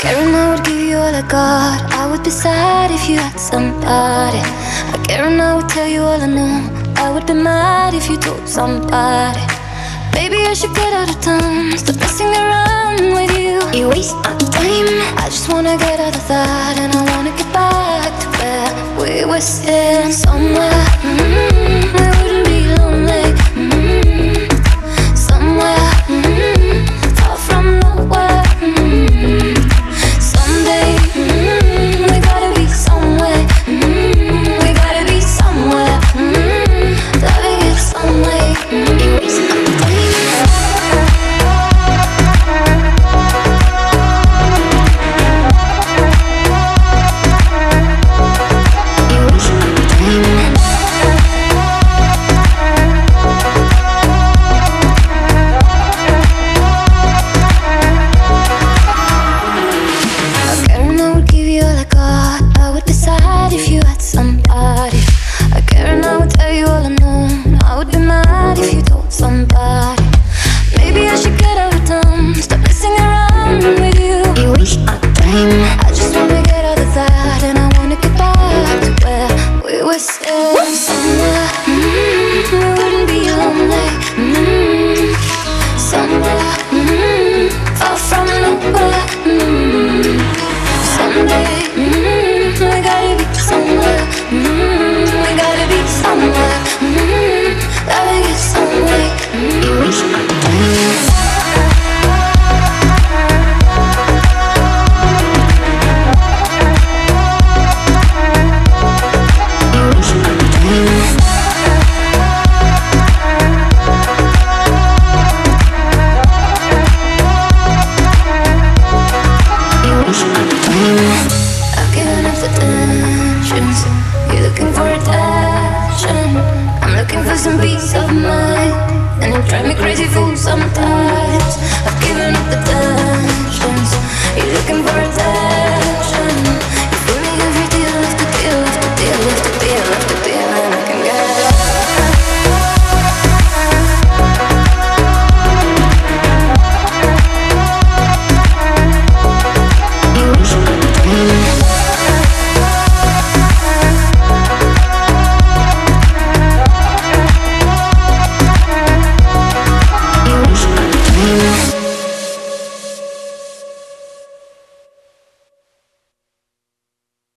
Caring I would give you all I got. I would be sad if you had somebody. I care and I would tell you all I know. I would be mad if you told somebody. Baby, I should get out of town. Stop messing around with you. You waste my time. I just wanna get out of that, and I wanna get back to where we were sitting. Somewhere we wouldn't be lonely. Somewhere far from nowhere. Someday we gotta be somewhere. We gotta be somewhere. Loving it somewhere. You waste my time. If you had somebody, I care and I would tell you all I know. I would be mad if you told somebody. Maybe I should get out of town. Stop messing around with you. You waste my time. I just wanna get out of that, and I wanna get back to where we were sitting. Somewhere we wouldn't be lonely. Somewhere far from nowhere. Someday we gotta be somewhere. We gotta be somewhere. Gotta get somewhere. You waste my time. You're looking for attention. I'm looking for some peace of mind.